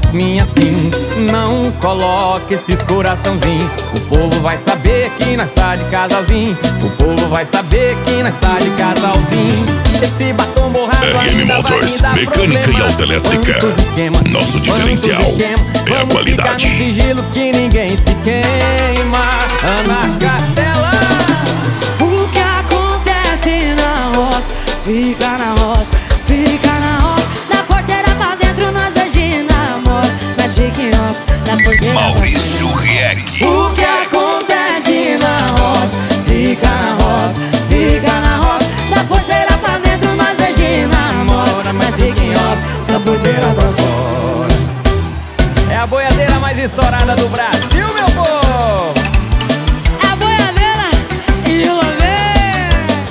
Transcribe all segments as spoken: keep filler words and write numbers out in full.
foto minha assim. Não coloque esses coraçãozinho. O povo vai saber que nós tá de casalzinho. O povo vai saber que nós tá de casalzinho. Esse batom borrado R M Motors, mecânica e autoelétrica. Nosso diferencial é a qualidade. No sigilo que ninguém se queima. Ana Castela. O que acontece na roça fica na roça, fica na roça. Da porteira pra dentro nós dois de namoro. Mas fique off, da porteira Maurício Reck. O que acontece na roça fica na roça, fica na roça. Da porteira pra dentro nós dois de namoro. Mas fique off, da porteira pra fora. É a boiadeira mais estourada do Brasil, meu povo. É a boiadeira e o lamê.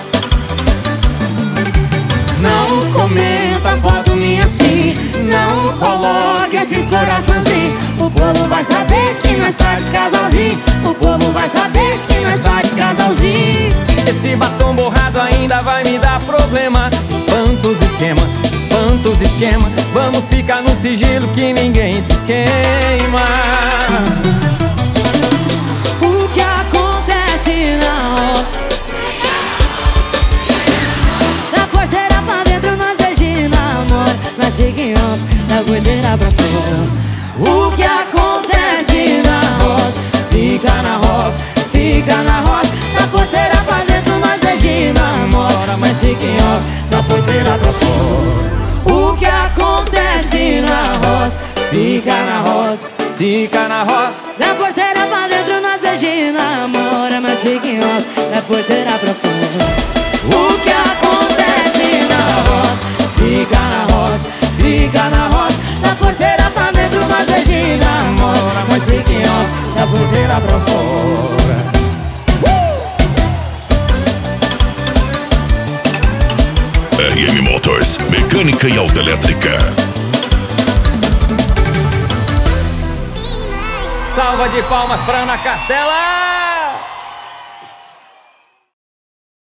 Não comenta foto minha assim. Não coloque esses coraçãozinhos. O povo vai saber que nós tá de casalzinho. O povo vai saber que nós tá de casalzinho. Esse batom borrado ainda vai me dar problema. Espanta os esquema, espanta os esquema. Vamos ficar no sigilo que ninguém se queima. O que acontece na roça? Da porteira pra dentro nós dois de namoro. Mas fiquem off, da porteira pra fora. O que acontece na roça fica na roça, fica na roça. Da porteira pra dentro nós dois de namoro. Mas fiquem off, da porteira pra fora. O que acontece na roça fica na roça, Fica na roça. da porteira pra dentro nós dois de namoro. Mas fiquem off, da porteira pra fora. O que acontece na roça fica na roça, fica na roça. Da porteira pra dentro nós dois de namoro. Mas fiquem off, da porteira pra fora. R M Motors, mecânica e autoelétrica. Salva de palmas pra Ana Castela.